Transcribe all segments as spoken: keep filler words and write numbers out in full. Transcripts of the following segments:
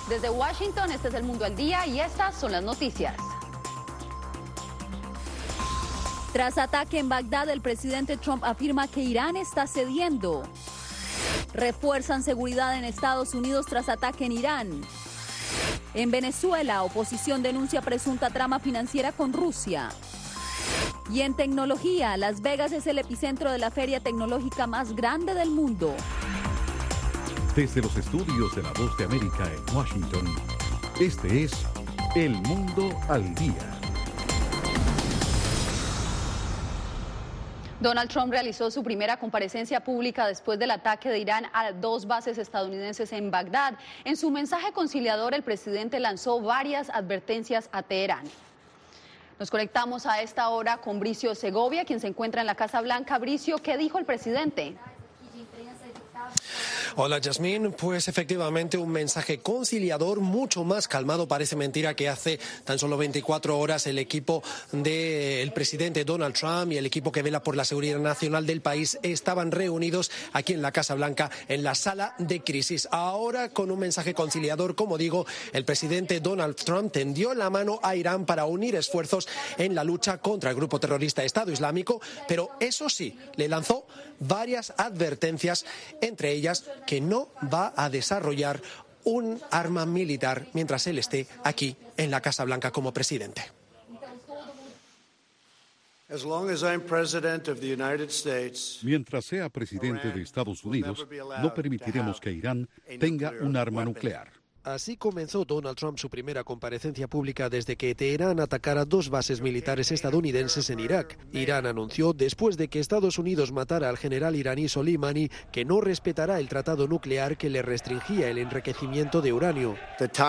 Desde Washington, este es El Mundo al Día y estas son las noticias. Tras ataque en Bagdad, el presidente Trump afirma que Irán está cediendo. Refuerzan seguridad en Estados Unidos tras ataque en Irán. En Venezuela, oposición denuncia presunta trama financiera con Rusia. Y en tecnología, Las Vegas es el epicentro de la feria tecnológica más grande del mundo. Desde los estudios de La Voz de América en Washington, este es El Mundo al Día. Donald Trump realizó su primera comparecencia pública después del ataque de Irán a dos bases estadounidenses en Bagdad. En su mensaje conciliador, el presidente lanzó varias advertencias a Teherán. Nos conectamos a esta hora con Bricio Segovia, quien se encuentra en la Casa Blanca. Bricio, ¿qué dijo el presidente? Hola, Yasmín. Pues efectivamente un mensaje conciliador mucho más calmado. Parece mentira que hace tan solo veinticuatro horas el equipo del presidente Donald Trump y el equipo que vela por la seguridad nacional del país estaban reunidos aquí en la Casa Blanca en la sala de crisis. Ahora, con un mensaje conciliador, como digo, el presidente Donald Trump tendió la mano a Irán para unir esfuerzos en la lucha contra el grupo terrorista Estado Islámico, pero eso sí, le lanzó varias advertencias, entre ellas que no va a desarrollar un arma militar mientras él esté aquí en la Casa Blanca como presidente. Mientras sea presidente de Estados Unidos, no permitiremos que Irán tenga un arma nuclear. Así comenzó Donald Trump su primera comparecencia pública desde que Teherán atacara dos bases militares estadounidenses en Irak. Irán anunció, después de que Estados Unidos matara al general iraní Soleimani, que no respetará el tratado nuclear que le restringía el enriquecimiento de uranio.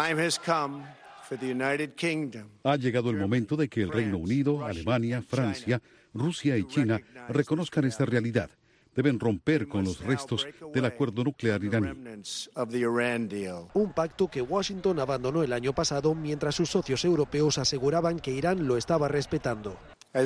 Ha llegado el momento de que el Reino Unido, Alemania, Francia, Rusia y China reconozcan esta realidad. Deben romper con los restos del acuerdo nuclear iraní. Un pacto que Washington abandonó el año pasado mientras sus socios europeos aseguraban que Irán lo estaba respetando.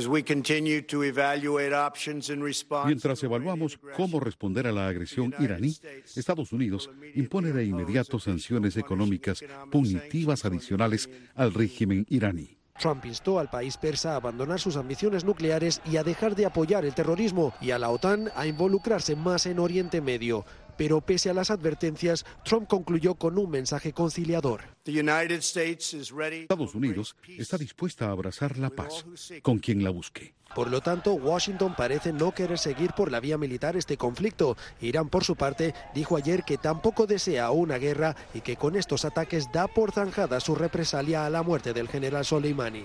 Mientras evaluamos cómo responder a la agresión iraní, Estados Unidos impone de inmediato sanciones económicas punitivas adicionales al régimen iraní. Trump instó al país persa a abandonar sus ambiciones nucleares y a dejar de apoyar el terrorismo y a la OTAN a involucrarse más en Oriente Medio. Pero pese a las advertencias, Trump concluyó con un mensaje conciliador. Estados Unidos está dispuesta a abrazar la paz con quien la busque. Por lo tanto, Washington parece no querer seguir por la vía militar este conflicto. Irán, por su parte, dijo ayer que tampoco desea una guerra y que con estos ataques da por zanjada su represalia a la muerte del general Soleimani.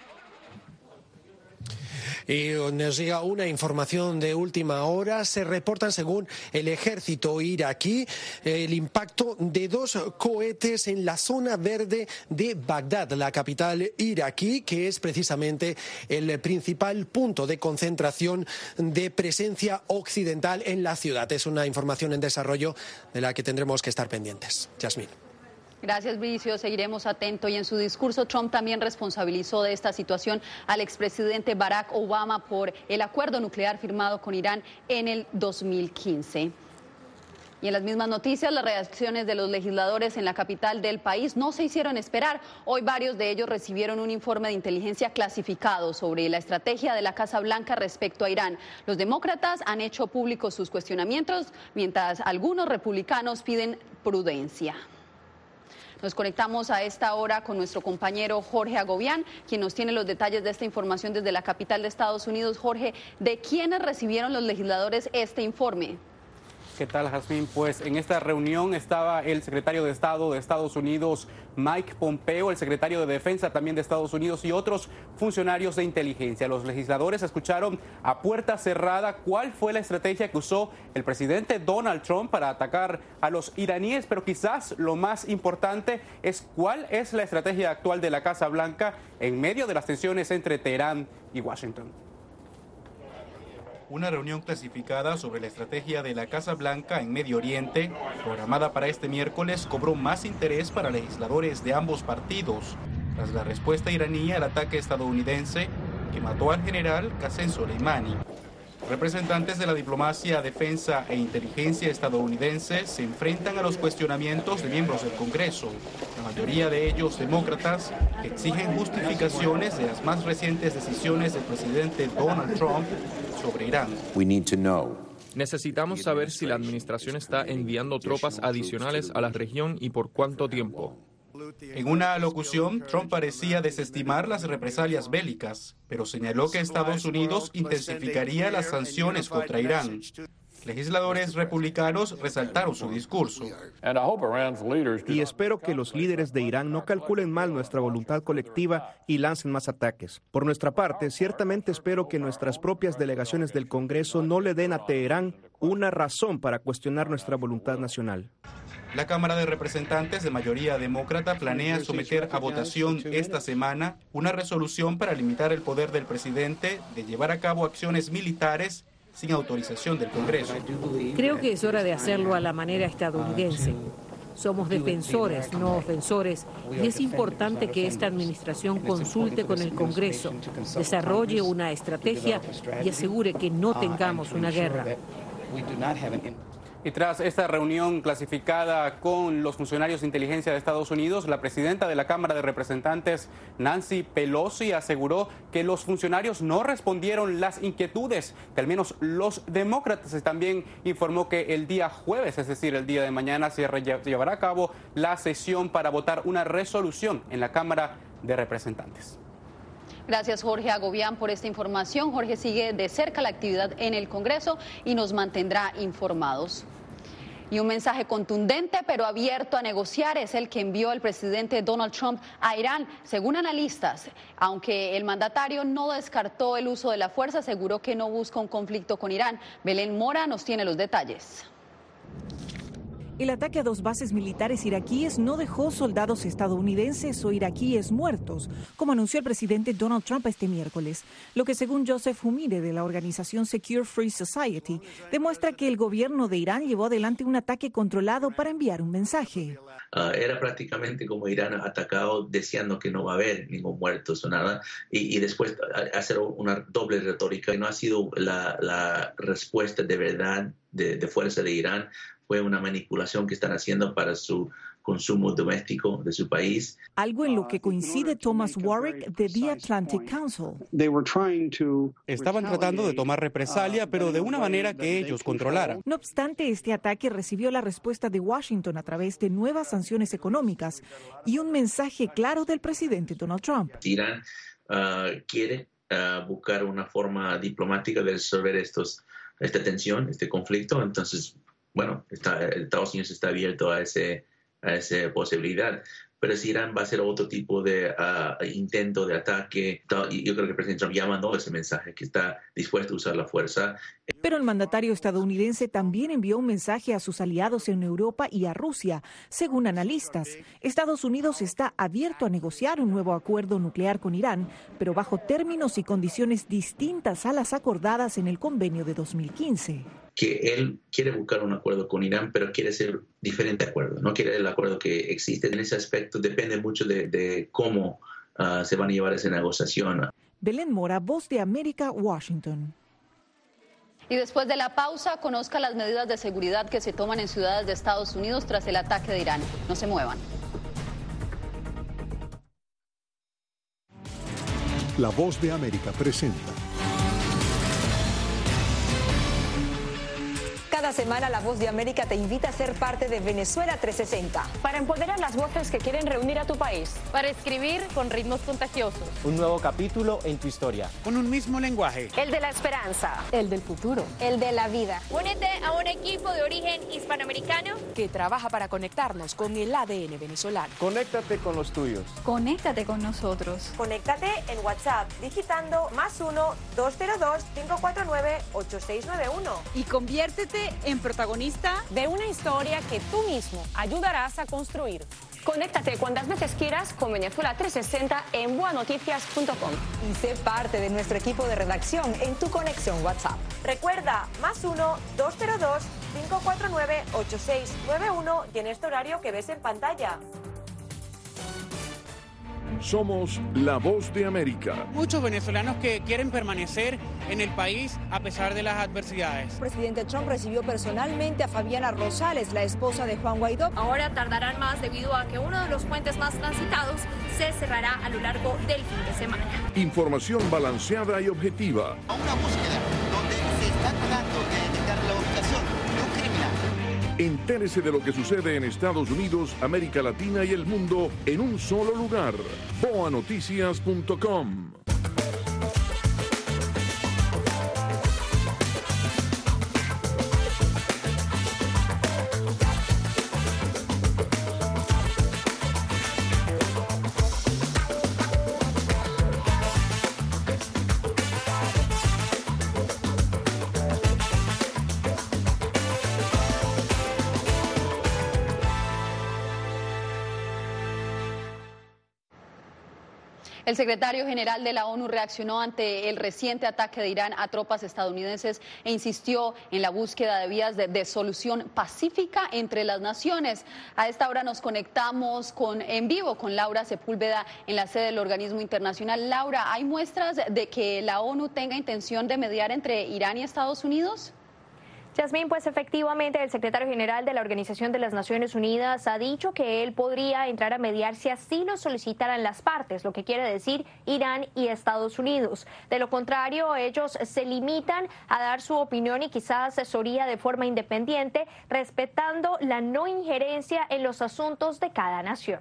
Y nos llega una información de última hora. Se reportan, según el ejército iraquí, el impacto de dos cohetes en la zona verde de Bagdad, la capital iraquí, que es precisamente el principal punto de concentración de presencia occidental en la ciudad. Es una información en desarrollo de la que tendremos que estar pendientes. Yasmín. Gracias, Bricio. Seguiremos atentos. Y en su discurso, Trump también responsabilizó de esta situación al expresidente Barack Obama por el acuerdo nuclear firmado con Irán en el dos mil quince. Y en las mismas noticias, las reacciones de los legisladores en la capital del país no se hicieron esperar. Hoy varios de ellos recibieron un informe de inteligencia clasificado sobre la estrategia de la Casa Blanca respecto a Irán. Los demócratas han hecho públicos sus cuestionamientos, mientras algunos republicanos piden prudencia. Nos conectamos a esta hora con nuestro compañero Jorge Agobián, quien nos tiene los detalles de esta información desde la capital de Estados Unidos. Jorge, ¿de quiénes recibieron los legisladores este informe? ¿Qué tal, Jazmín? Pues en esta reunión estaba el secretario de Estado de Estados Unidos, Mike Pompeo, el secretario de Defensa también de Estados Unidos y otros funcionarios de inteligencia. Los legisladores escucharon a puerta cerrada cuál fue la estrategia que usó el presidente Donald Trump para atacar a los iraníes, pero quizás lo más importante es cuál es la estrategia actual de la Casa Blanca en medio de las tensiones entre Teherán y Washington. Una reunión clasificada sobre la estrategia de la Casa Blanca en Medio Oriente, programada para este miércoles, cobró más interés para legisladores de ambos partidos, tras la respuesta iraní al ataque estadounidense que mató al general Qasem Soleimani. Representantes de la diplomacia, defensa e inteligencia estadounidense se enfrentan a los cuestionamientos de miembros del Congreso, la mayoría de ellos demócratas, que exigen justificaciones de las más recientes decisiones del presidente Donald Trump sobre Irán. Necesitamos saber si la administración está enviando tropas adicionales a la región y por cuánto tiempo. En una alocución, Trump parecía desestimar las represalias bélicas, pero señaló que Estados Unidos intensificaría las sanciones contra Irán. Legisladores republicanos resaltaron su discurso. Y espero que los líderes de Irán no calculen mal nuestra voluntad colectiva y lancen más ataques. Por nuestra parte, ciertamente espero que nuestras propias delegaciones del Congreso no le den a Teherán una razón para cuestionar nuestra voluntad nacional. La Cámara de Representantes de mayoría demócrata planea someter a votación esta semana una resolución para limitar el poder del presidente de llevar a cabo acciones militares sin autorización del Congreso. Creo que es hora de hacerlo a la manera estadounidense. Somos defensores, no ofensores, y es importante que esta administración consulte con el Congreso, desarrolle una estrategia y asegure que no tengamos una guerra. Y tras esta reunión clasificada con los funcionarios de inteligencia de Estados Unidos, la presidenta de la Cámara de Representantes, Nancy Pelosi, aseguró que los funcionarios no respondieron las inquietudes de al menos los demócratas. También informó que el día jueves, es decir, el día de mañana, se llevará a cabo la sesión para votar una resolución en la Cámara de Representantes. Gracias, Jorge Agobián, por esta información. Jorge sigue de cerca la actividad en el Congreso y nos mantendrá informados. Y un mensaje contundente pero abierto a negociar es el que envió el presidente Donald Trump a Irán. Según analistas, aunque el mandatario no descartó el uso de la fuerza, aseguró que no busca un conflicto con Irán. Belén Mora nos tiene los detalles. El ataque a dos bases militares iraquíes no dejó soldados estadounidenses o iraquíes muertos, como anunció el presidente Donald Trump este miércoles, lo que según Joseph Humire de la organización Secure Free Society demuestra que el gobierno de Irán llevó adelante un ataque controlado para enviar un mensaje. Uh, era prácticamente como Irán atacado deseando que no va a haber ningún muerto o nada, y, y después hacer una doble retórica. No ha sido la, la respuesta de verdad de, de fuerza de Irán. Fue una manipulación que están haciendo para su consumo doméstico de su país. Algo en lo que coincide Thomas Warwick de The Atlantic Council. Estaban tratando de tomar represalia, pero de una manera que ellos controlaran. No obstante, este ataque recibió la respuesta de Washington a través de nuevas sanciones económicas y un mensaje claro del presidente Donald Trump. Irán uh, quiere uh, buscar una forma diplomática de resolver estos, esta tensión, este conflicto, entonces bueno, está, Estados Unidos está abierto a, ese, a esa posibilidad. Pero si Irán va a hacer otro tipo de uh, intento de ataque, yo creo que el presidente Trump ya mandó ese mensaje, que está dispuesto a usar la fuerza. Pero el mandatario estadounidense también envió un mensaje a sus aliados en Europa y a Rusia. Según analistas, Estados Unidos está abierto a negociar un nuevo acuerdo nuclear con Irán, pero bajo términos y condiciones distintas a las acordadas en el convenio de dos mil quince. Que él quiere buscar un acuerdo con Irán, pero quiere ser diferente acuerdo, no quiere el acuerdo que existe. En ese aspecto depende mucho de, de cómo uh, se van a llevar esa negociación. Belén Mora, Voz de América, Washington. Y después de la pausa, conozca las medidas de seguridad que se toman en ciudades de Estados Unidos tras el ataque de Irán. No se muevan. La Voz de América presenta. Cada semana La Voz de América te invita a ser parte de Venezuela trescientos sesenta. Para empoderar las voces que quieren reunir a tu país. Para escribir con ritmos contagiosos. Un nuevo capítulo en tu historia. Con un mismo lenguaje. El de la esperanza. El del futuro. El de la vida. Únete a un equipo de origen hispanoamericano que trabaja para conectarnos con el A D N venezolano. Conéctate con los tuyos. Conéctate con nosotros. Conéctate en WhatsApp digitando más uno, dos cero dos, cinco cuatro nueve, ocho seis nueve uno. Y conviértete en protagonista de una historia que tú mismo ayudarás a construir. Conéctate cuantas veces quieras con Venezuela trescientos sesenta en boa noticias punto com. Y sé parte de nuestro equipo de redacción en tu conexión WhatsApp. Recuerda, más uno, dos cero dos, cinco cuatro nueve, ocho seis nueve uno y en este horario que ves en pantalla. Somos la voz de América. Muchos venezolanos que quieren permanecer en el país a pesar de las adversidades. El presidente Trump recibió personalmente a Fabiana Rosales, la esposa de Juan Guaidó. Ahora tardarán más debido a que uno de los puentes más transitados se cerrará a lo largo del fin de semana. Información balanceada y objetiva. A una búsqueda donde se está tratando de detectar la ubicación de un criminal. Entérese de lo que sucede en Estados Unidos, América Latina y el mundo en un solo lugar. boa noticias punto com. El secretario general de la ONU reaccionó ante el reciente ataque de Irán a tropas estadounidenses e insistió en la búsqueda de vías de, de solución pacífica entre las naciones. A esta hora nos conectamos con, en vivo con Laura Sepúlveda en la sede del organismo internacional. Laura, ¿hay muestras de que la ONU tenga intención de mediar entre Irán y Estados Unidos? Yasmín, pues efectivamente el secretario general de la Organización de las Naciones Unidas ha dicho que él podría entrar a mediar si así lo solicitaran las partes, lo que quiere decir Irán y Estados Unidos. De lo contrario, ellos se limitan a dar su opinión y quizás asesoría de forma independiente, respetando la no injerencia en los asuntos de cada nación.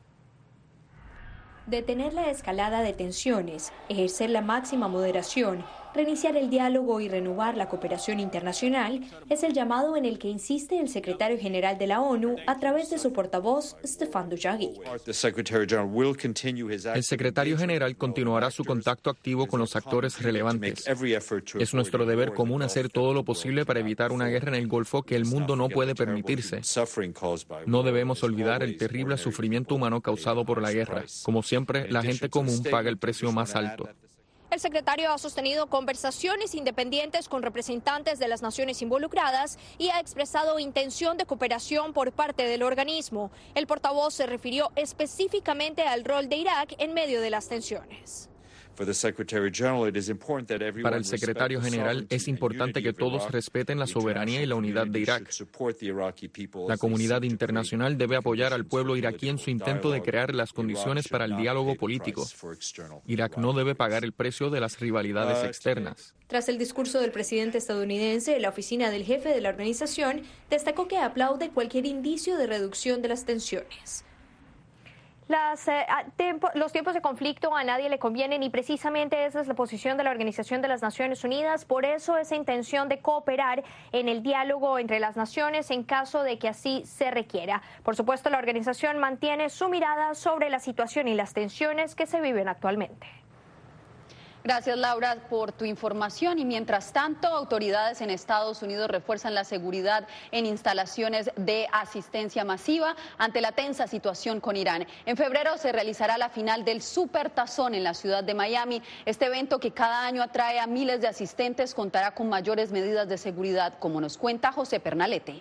Detener la escalada de tensiones, ejercer la máxima moderación, reiniciar el diálogo y renovar la cooperación internacional es el llamado en el que insiste el secretario general de la ONU a través de su portavoz, Stefan Dujarric. El secretario general continuará su contacto activo con los actores relevantes. Es nuestro deber común hacer todo lo posible para evitar una guerra en el Golfo que el mundo no puede permitirse. No debemos olvidar el terrible sufrimiento humano causado por la guerra. Como siempre, la gente común paga el precio más alto. El secretario ha sostenido conversaciones independientes con representantes de las naciones involucradas y ha expresado intención de cooperación por parte del organismo. El portavoz se refirió específicamente al rol de Irak en medio de las tensiones. Para el secretario general es importante que todos respeten la soberanía y la unidad de Irak. La comunidad internacional debe apoyar al pueblo iraquí en su intento de crear las condiciones para el diálogo político. Irak no debe pagar el precio de las rivalidades externas. Tras el discurso del presidente estadounidense, la oficina del jefe de la organización destacó que aplaude cualquier indicio de reducción de las tensiones. Las, eh, tiempo, los tiempos de conflicto a nadie le convienen y precisamente esa es la posición de la Organización de las Naciones Unidas. Por eso esa intención de cooperar en el diálogo entre las naciones en caso de que así se requiera. Por supuesto, la organización mantiene su mirada sobre la situación y las tensiones que se viven actualmente. Gracias, Laura, por tu información. Y mientras tanto, autoridades en Estados Unidos refuerzan la seguridad en instalaciones de asistencia masiva ante la tensa situación con Irán. En febrero se realizará la final del Supertazón en la ciudad de Miami. Este evento, que cada año atrae a miles de asistentes, contará con mayores medidas de seguridad, como nos cuenta José Pernalete.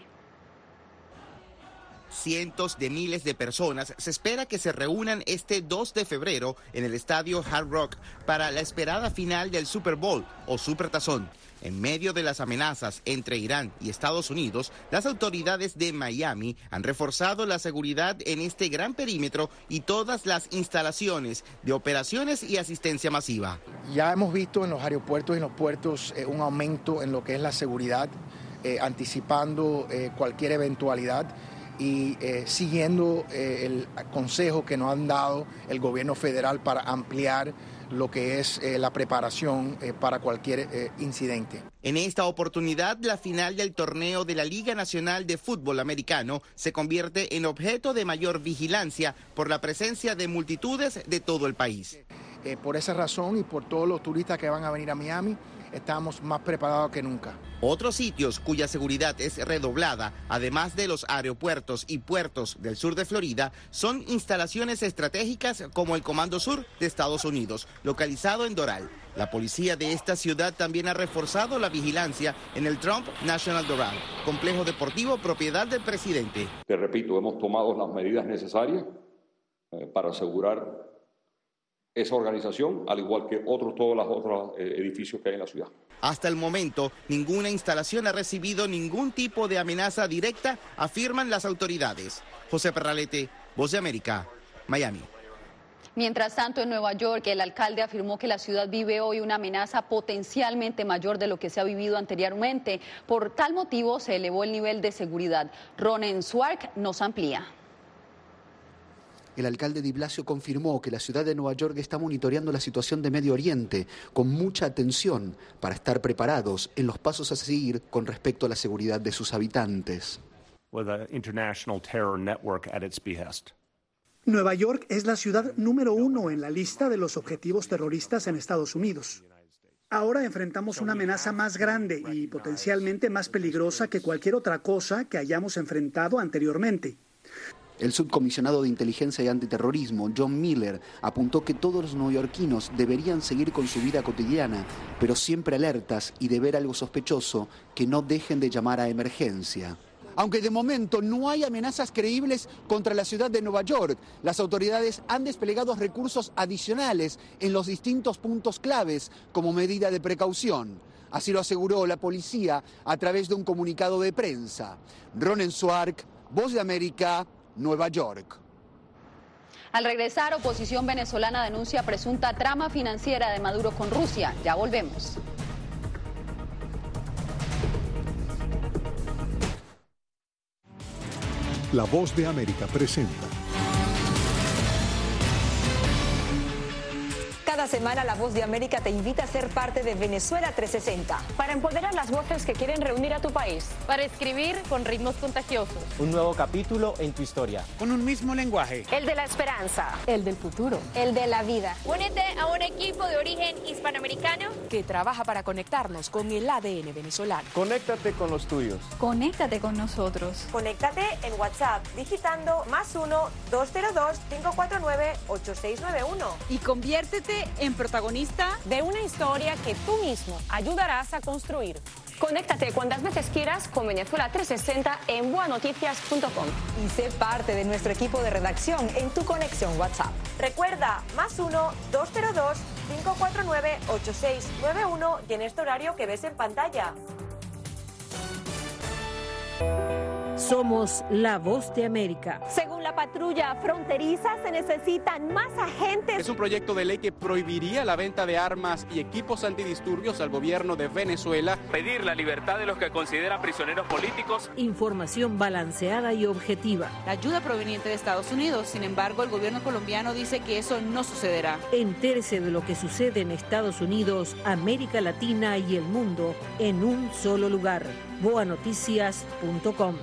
Cientos de miles de personas se espera que se reúnan este dos de febrero en el estadio Hard Rock para la esperada final del Super Bowl o Supertazón. En medio de las amenazas entre Irán y Estados Unidos, las autoridades de Miami han reforzado la seguridad en este gran perímetro y todas las instalaciones de operaciones y asistencia masiva. Ya hemos visto en los aeropuertos y en los puertos eh, un aumento en lo que es la seguridad, eh, anticipando eh, cualquier eventualidad. Y eh, siguiendo eh, el consejo que nos han dado el gobierno federal para ampliar lo que es eh, la preparación eh, para cualquier eh, incidente. En esta oportunidad, la final del torneo de la Liga Nacional de Fútbol Americano se convierte en objeto de mayor vigilancia por la presencia de multitudes de todo el país. Eh, por esa razón y por todos los turistas que van a venir a Miami, estamos más preparados que nunca. Otros sitios cuya seguridad es redoblada, además de los aeropuertos y puertos del sur de Florida, son instalaciones estratégicas como el Comando Sur de Estados Unidos, localizado en Doral. La policía de esta ciudad también ha reforzado la vigilancia en el Trump National Doral, complejo deportivo propiedad del presidente. Te repito, hemos tomado las medidas necesarias eh, para asegurar esa organización, al igual que otros, todos los otros eh, edificios que hay en la ciudad. Hasta el momento, ninguna instalación ha recibido ningún tipo de amenaza directa, afirman las autoridades. José Perralete, Voz de América, Miami. Mientras tanto, en Nueva York, el alcalde afirmó que la ciudad vive hoy una amenaza potencialmente mayor de lo que se ha vivido anteriormente. Por tal motivo, se elevó el nivel de seguridad. Ronen Swark nos amplía. El alcalde de Blasio confirmó que la ciudad de Nueva York está monitoreando la situación de Medio Oriente con mucha atención para estar preparados en los pasos a seguir con respecto a la seguridad de sus habitantes. With an international terror network at its behest. Nueva York es la ciudad número uno en la lista de los objetivos terroristas en Estados Unidos. Ahora enfrentamos una amenaza más grande y potencialmente más peligrosa que cualquier otra cosa que hayamos enfrentado anteriormente. El subcomisionado de Inteligencia y Antiterrorismo, John Miller, apuntó que todos los neoyorquinos deberían seguir con su vida cotidiana, pero siempre alertas y de ver algo sospechoso, que no dejen de llamar a emergencia. Aunque de momento no hay amenazas creíbles contra la ciudad de Nueva York, las autoridades han desplegado recursos adicionales en los distintos puntos claves como medida de precaución. Así lo aseguró la policía a través de un comunicado de prensa. Ronen Swark, Voz de América, Nueva York. Al regresar, oposición venezolana denuncia presunta trama financiera de Maduro con Rusia. Ya volvemos. La Voz de América presenta. Cada semana La Voz de América te invita a ser parte de Venezuela trescientos sesenta. Para empoderar las voces que quieren reunir a tu país. Para escribir con ritmos contagiosos. Un nuevo capítulo en tu historia. Con un mismo lenguaje. El de la esperanza. El del futuro. El de la vida. Únete a un equipo de origen hispanoamericano que trabaja para conectarnos con el A D N venezolano. Conéctate con los tuyos. Conéctate con nosotros. Conéctate en WhatsApp digitando más uno dos cero dos cinco cuatro nueve ocho seis nueve uno. Y conviértete en protagonista de una historia que tú mismo ayudarás a construir. Conéctate cuantas veces quieras con Venezuela trescientos sesenta en boa noticias punto com. Y sé parte de nuestro equipo de redacción en tu conexión WhatsApp. Recuerda, más uno dos cero dos cinco cuatro nueve ocho seis nueve uno y en este horario que ves en pantalla. Somos la Voz de América. Según la patrulla fronteriza, se necesitan más agentes. Es un proyecto de ley que prohibiría la venta de armas y equipos antidisturbios al gobierno de Venezuela. Pedir la libertad de los que considera prisioneros políticos. Información balanceada y objetiva. La ayuda proveniente de Estados Unidos. Sin embargo, el gobierno colombiano dice que eso no sucederá. Entérese de lo que sucede en Estados Unidos, América Latina y el mundo en un solo lugar. boa noticias punto com.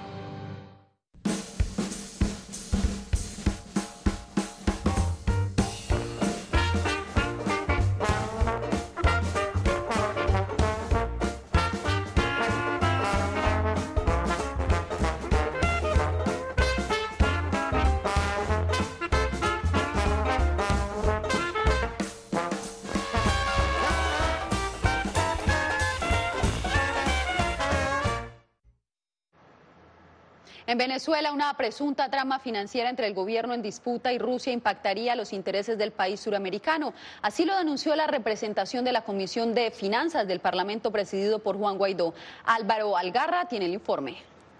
En Venezuela, una presunta trama financiera entre el gobierno en disputa y Rusia impactaría los intereses del país suramericano. Así lo denunció la representación de la Comisión de Finanzas del Parlamento presidido por Juan Guaidó. Álvaro Algarra tiene el informe.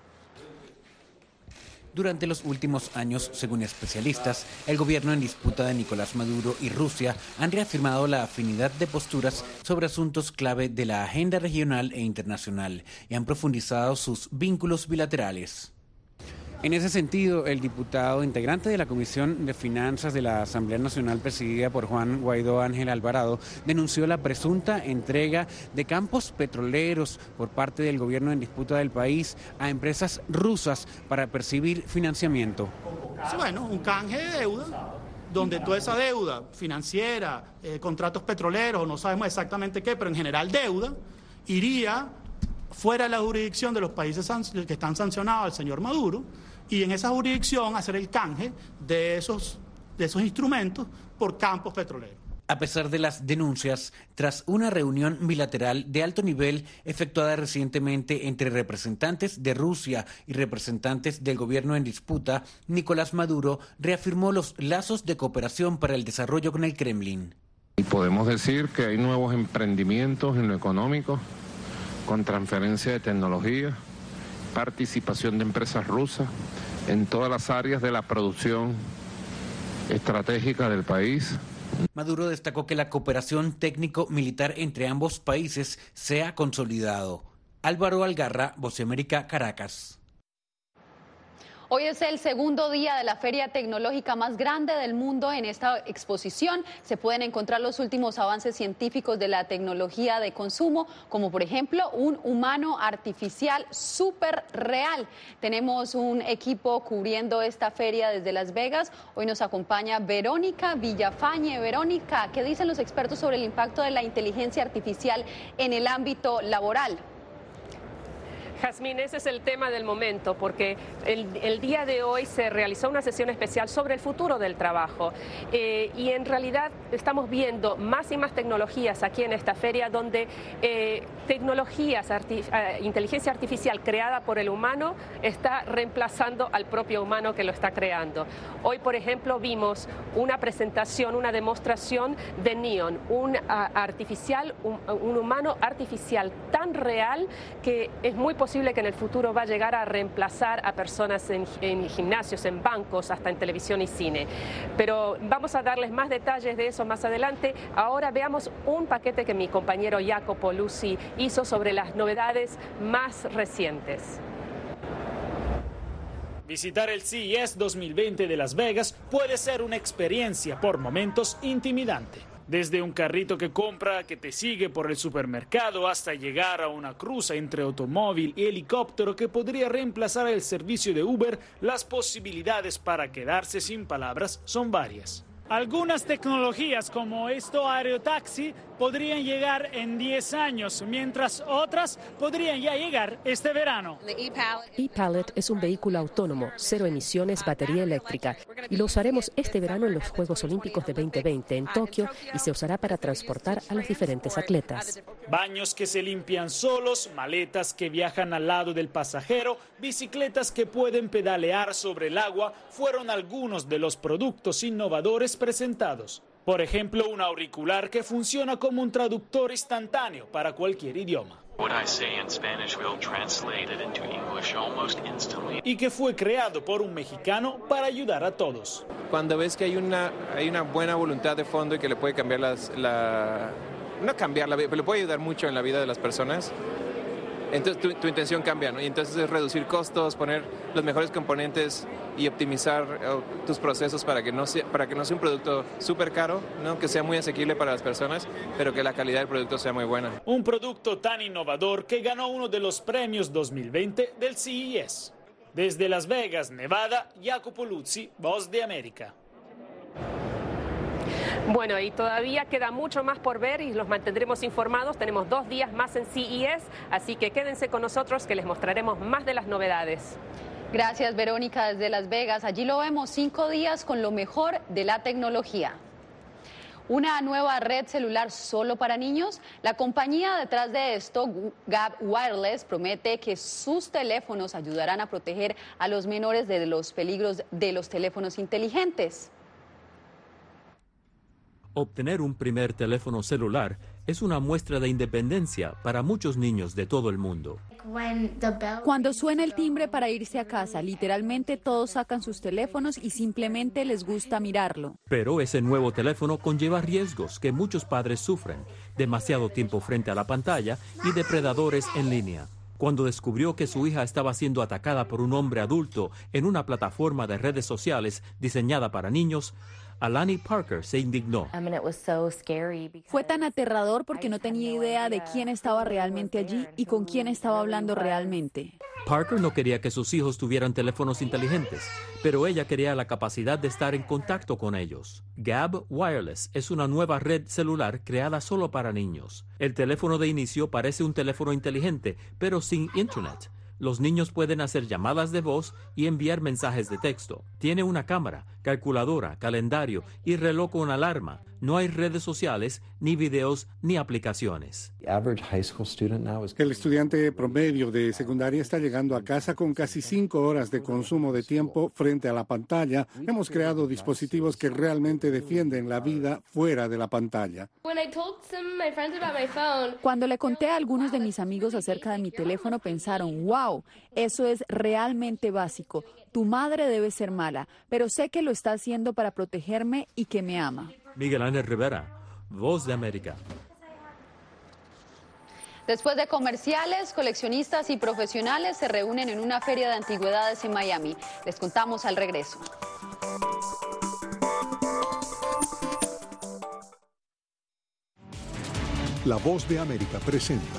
Durante los últimos años, según especialistas, el gobierno en disputa de Nicolás Maduro y Rusia han reafirmado la afinidad de posturas sobre asuntos clave de la agenda regional e internacional y han profundizado sus vínculos bilaterales. En ese sentido, el diputado integrante de la Comisión de Finanzas de la Asamblea Nacional presidida por Juan Guaidó Ángel Alvarado denunció la presunta entrega de campos petroleros por parte del gobierno en disputa del país a empresas rusas para percibir financiamiento. Bueno, un canje de deuda, donde toda esa deuda financiera, eh, contratos petroleros, no sabemos exactamente qué, pero en general deuda, iría fuera de la jurisdicción de los países que están sancionados al señor Maduro, y en esa jurisdicción hacer el canje de esos, de esos instrumentos por campos petroleros. a pesar de las denuncias, tras una reunión bilateral de alto nivel efectuada recientemente entre representantes de Rusia y representantes del gobierno en disputa, Nicolás Maduro reafirmó los lazos de cooperación para el desarrollo con el Kremlin. Y podemos decir que hay nuevos emprendimientos en lo económico, con transferencia de tecnología, participación de empresas rusas en todas las áreas de la producción estratégica del país. Maduro destacó que la cooperación técnico-militar entre ambos países se ha consolidado. Álvaro Algarra, Voz de América, Caracas. Hoy es el segundo día de la feria tecnológica más grande del mundo. En esta exposición se pueden encontrar los últimos avances científicos de la tecnología de consumo, como por ejemplo un humano artificial súper real. Tenemos un equipo cubriendo esta feria desde Las Vegas. Hoy nos acompaña Verónica Villafañe. Verónica, ¿qué dicen los expertos sobre el impacto de la inteligencia artificial en el ámbito laboral? Jazmín, ese es el tema del momento, porque el, el día de hoy se realizó una sesión especial sobre el futuro del trabajo eh, y en realidad estamos viendo más y más tecnologías aquí en esta feria donde eh, tecnologías, arti eh, inteligencia artificial creada por el humano está reemplazando al propio humano que lo está creando. Hoy, por ejemplo, vimos una presentación, una demostración de Neon, un, uh, artificial, un, un humano artificial tan real que es muy posible posible que en el futuro va a llegar a reemplazar a personas en, en gimnasios, en bancos, hasta en televisión y cine. Pero vamos a darles más detalles de eso más adelante. Ahora veamos un paquete que mi compañero Jacopo Luzzi hizo sobre las novedades más recientes. Visitar el C E S dos mil veinte de Las Vegas puede ser una experiencia por momentos intimidante. Desde un carrito que compra, que te sigue por el supermercado, hasta llegar a una cruza entre automóvil y helicóptero que podría reemplazar el servicio de Uber, las posibilidades para quedarse sin palabras son varias. Algunas tecnologías como esto aerotaxi podrían llegar en diez años, mientras otras podrían ya llegar este verano. ePallet es un vehículo autónomo, cero emisiones, batería eléctrica, y lo usaremos este verano en los Juegos Olímpicos de veinte veinte en Tokio y se usará para transportar a los diferentes atletas. Baños que se limpian solos, maletas que viajan al lado del pasajero, bicicletas que pueden pedalear sobre el agua fueron algunos de los productos innovadores presentados. Por ejemplo, un auricular que funciona como un traductor instantáneo para cualquier idioma. Y que fue creado por un mexicano para ayudar a todos. Cuando ves que hay una, hay una buena voluntad de fondo y que le puede cambiar las, la... no cambiar la vida, pero le puede ayudar mucho en la vida de las personas, entonces tu, tu intención cambia, ¿no? Y entonces es reducir costos, poner los mejores componentes y optimizar uh, tus procesos para que no sea, para que no sea un producto súper caro, ¿no? Que sea muy asequible para las personas, pero que la calidad del producto sea muy buena. Un producto tan innovador que ganó uno de los premios dos mil veinte del C E S. Desde Las Vegas, Nevada, Jacopo Luzzi, Voz de América. Bueno, y todavía queda mucho más por ver y los mantendremos informados. Tenemos dos días más en C E S, así que quédense con nosotros que les mostraremos más de las novedades. Gracias, Verónica, desde Las Vegas. Allí lo vemos, cinco días con lo mejor de la tecnología. Una nueva red celular solo para niños. La compañía detrás de esto, Gab Wireless, promete que sus teléfonos ayudarán a proteger a los menores de los peligros de los teléfonos inteligentes. Obtener un primer teléfono celular es una muestra de independencia para muchos niños de todo el mundo. Cuando suena el timbre para irse a casa, literalmente todos sacan sus teléfonos y simplemente les gusta mirarlo. Pero ese nuevo teléfono conlleva riesgos que muchos padres sufren, demasiado tiempo frente a la pantalla y depredadores en línea. Cuando descubrió que su hija estaba siendo atacada por un hombre adulto en una plataforma de redes sociales diseñada para niños, Alani Parker se indignó. Fue tan aterrador porque no tenía idea de quién estaba realmente allí y con quién estaba hablando realmente. Parker no quería que sus hijos tuvieran teléfonos inteligentes, pero ella quería la capacidad de estar en contacto con ellos. Gab Wireless es una nueva red celular creada solo para niños. El teléfono de inicio parece un teléfono inteligente, pero sin internet. Los niños pueden hacer llamadas de voz y enviar mensajes de texto. Tiene una cámara, calculadora, calendario y reloj con alarma. No hay redes sociales, ni videos, ni aplicaciones. El estudiante promedio de secundaria está llegando a casa con casi cinco horas de consumo de tiempo frente a la pantalla. Hemos creado dispositivos que realmente defienden la vida fuera de la pantalla. Cuando le conté a algunos de mis amigos acerca de mi teléfono, pensaron, wow, eso es realmente básico. Tu madre debe ser mala, pero sé que lo está haciendo para protegerme y que me ama. Miguel Ángel Rivera, Voz de América. Después de comerciales, coleccionistas y profesionales se reúnen en una feria de antigüedades en Miami. Les contamos al regreso. La Voz de América presenta.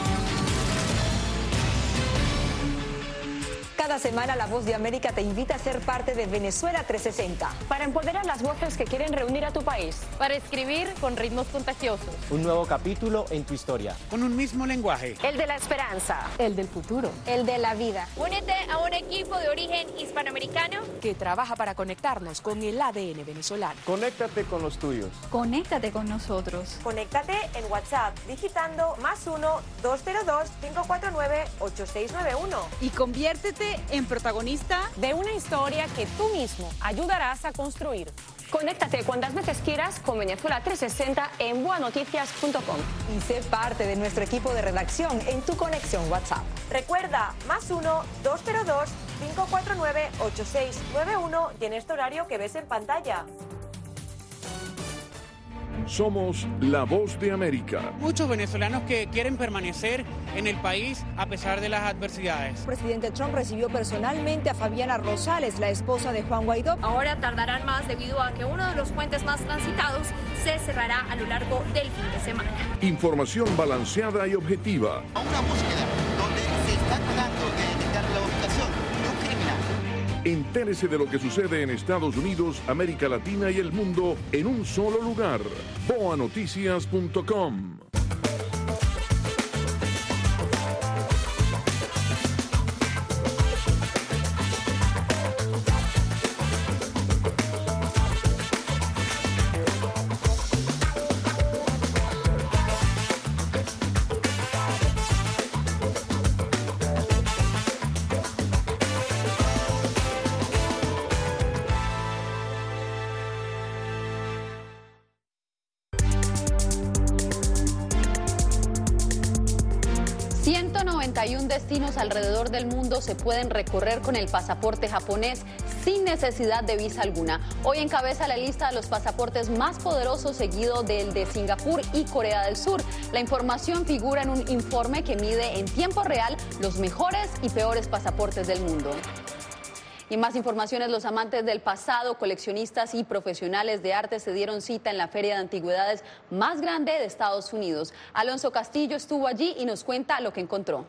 Cada semana La Voz de América te invita a ser parte de Venezuela trescientos sesenta. Para empoderar las voces que quieren reunir a tu país. Para escribir con ritmos contagiosos. Un nuevo capítulo en tu historia. Con un mismo lenguaje. El de la esperanza. El del futuro. El de la vida. Únete a un equipo de origen hispanoamericano que trabaja para conectarnos con el A D N venezolano. Conéctate con los tuyos. Conéctate con nosotros. Conéctate en WhatsApp digitando más uno dos cero dos cinco cuatro nueve ocho seis nueve uno. Y conviértete en protagonista de una historia que tú mismo ayudarás a construir. Conéctate cuantas veces quieras con Venezuela trescientos sesenta en boa noticias punto com. Y sé parte de nuestro equipo de redacción en tu conexión WhatsApp. Recuerda, más uno dos cero dos cinco cuatro nueve ocho seis nueve uno y en este horario que ves en pantalla. Somos la Voz de América. Muchos venezolanos que quieren permanecer en el país a pesar de las adversidades. El presidente Trump recibió personalmente a Fabiana Rosales, la esposa de Juan Guaidó. Ahora tardarán más debido a que uno de los puentes más transitados se cerrará a lo largo del fin de semana. Información balanceada y objetiva. A una búsqueda donde se está tratando de evitar la ubicación de un criminal. Entérese de lo que sucede en Estados Unidos, América Latina y el mundo en un solo lugar. boa noticias punto com. ciento noventa y un destinos alrededor del mundo se pueden recorrer con el pasaporte japonés sin necesidad de visa alguna. Hoy encabeza la lista de los pasaportes más poderosos, seguido del de Singapur y Corea del Sur. La información figura en un informe que mide en tiempo real los mejores y peores pasaportes del mundo. Y en más informaciones, los amantes del pasado, coleccionistas y profesionales de arte se dieron cita en la Feria de Antigüedades más grande de Estados Unidos. Alonso Castillo estuvo allí y nos cuenta lo que encontró.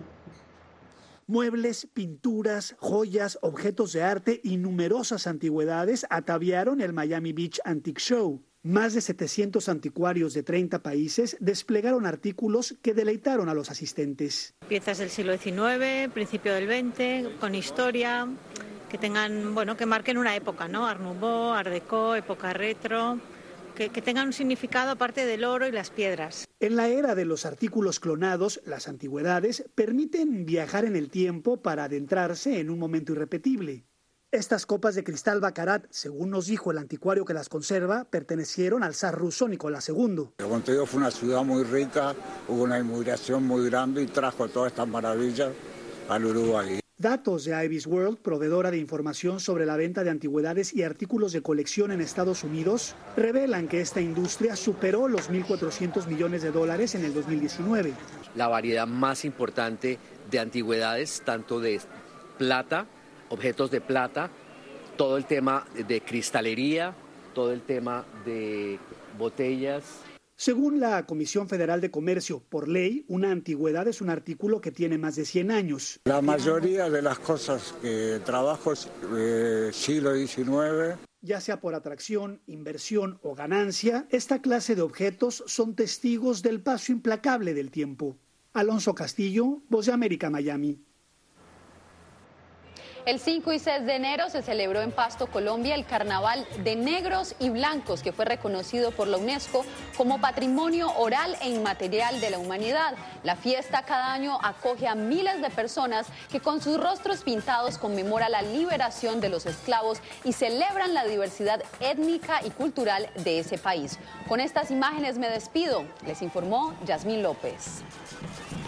Muebles, pinturas, joyas, objetos de arte y numerosas antigüedades ataviaron el Miami Beach Antique Show. Más de setecientos anticuarios de treinta países desplegaron artículos que deleitaron a los asistentes. Piezas del siglo diecinueve, principio del veinte, con historia, que tengan, bueno, que marquen una época, ¿no? Art Nouveau, Art Deco, época retro, que, que tengan un significado aparte del oro y las piedras. En la era de los artículos clonados, las antigüedades permiten viajar en el tiempo para adentrarse en un momento irrepetible. Estas copas de cristal Baccarat, según nos dijo el anticuario que las conserva, pertenecieron al zar ruso Nicolás segundo. Como te digo, fue una ciudad muy rica, hubo una inmigración muy grande y trajo todas estas maravillas al Uruguay. Datos de Ibis World, proveedora de información sobre la venta de antigüedades y artículos de colección en Estados Unidos, revelan que esta industria superó los mil cuatrocientos millones de dólares en el dos mil diecinueve. La variedad más importante de antigüedades, tanto de plata, objetos de plata, todo el tema de cristalería, todo el tema de botellas. Según la Comisión Federal de Comercio, por ley, una antigüedad es un artículo que tiene más de cien años. La mayoría de las cosas que trabajo es eh, siglo diecinueve. Ya sea por atracción, inversión o ganancia, esta clase de objetos son testigos del paso implacable del tiempo. Alonso Castillo, Voz de América, Miami. El cinco y seis de enero se celebró en Pasto, Colombia, el Carnaval de Negros y Blancos, que fue reconocido por la UNESCO como Patrimonio Oral e Inmaterial de la Humanidad. La fiesta cada año acoge a miles de personas que con sus rostros pintados conmemoran la liberación de los esclavos y celebran la diversidad étnica y cultural de ese país. Con estas imágenes me despido. Les informó Yasmín López.